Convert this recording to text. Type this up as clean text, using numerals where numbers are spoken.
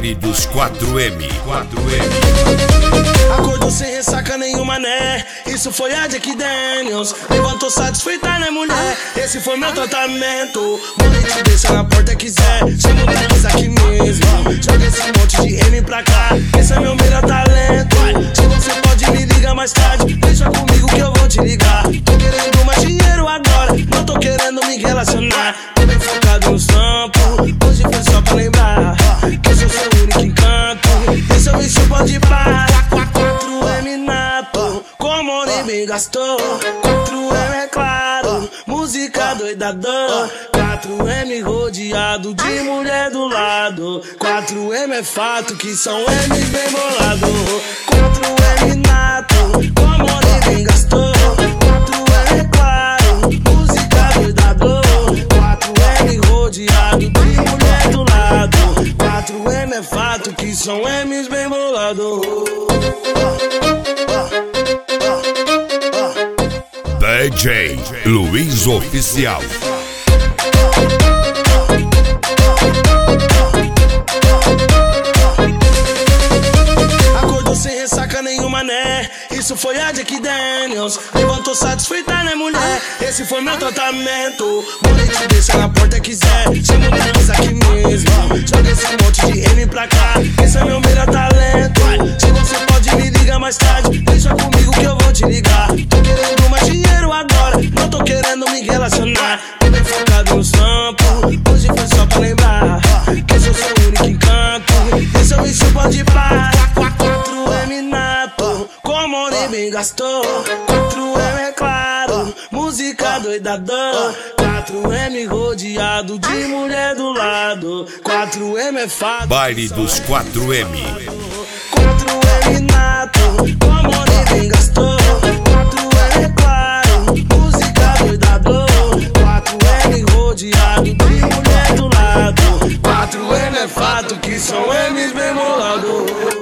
Baile dos 4M. Acordou sem ressaca nenhuma, né? Isso foi a Jack Daniels. Levantou satisfeita, né, mulher? Esse foi meu tratamento. Mandei te deixar na porta quiser. Chamo pra isso aqui mesmo. Joga esse monte de M pra cá. Esse é meu melhor talento. Se você pode me ligar mais tarde, deixa comigo que eu vou te ligar. Tô querendo mais dinheiro agora, não tô querendo me relacionar. Tô bem focado no sampo. Hoje foi só pra lembrar que eu sou seu único encanto. Esse é o bicho pode parar. 4M nato, como ninguém gastou. 4M é claro, música doidador. 4M rodeado de mulher do lado. 4M é fato que são M's bem bolado. 4M nato, como ninguém gastou. 4M é claro, música doidador. 4M rodeado de mulher do lado. 4M é fato que são M's bem bolado. DJ Luiz Oficial. Acordou sem ressaca nenhuma, né? Isso foi a Jack Daniels. Levantou satisfeita, né, mulher? Esse foi meu tratamento. Mandei te deixar na porta quiser. Chamo pra isso aqui mesmo. Joga esse monte de M pra cá. Esse é meu melhor talento. Se você pode me ligar mais tarde, deixa comigo que eu vou te ligar. Tô querendo mais dinheiro agora, não tô querendo me relacionar. Tô bem focado no sampo. Hoje foi só pra lembrar que eu sou seu único encanto. Esse é o bicho pode parar. 4M nato, como ninguém gastou. 4M é claro, música doidador. 4M rodeado de mulher do lado. 4M é fato. Baile dos 4M. 4M nato, como ninguém gastou. 4M é claro, música doidador. 4M rodeado de mulher do lado. 4M é fato que são M's bem bolado.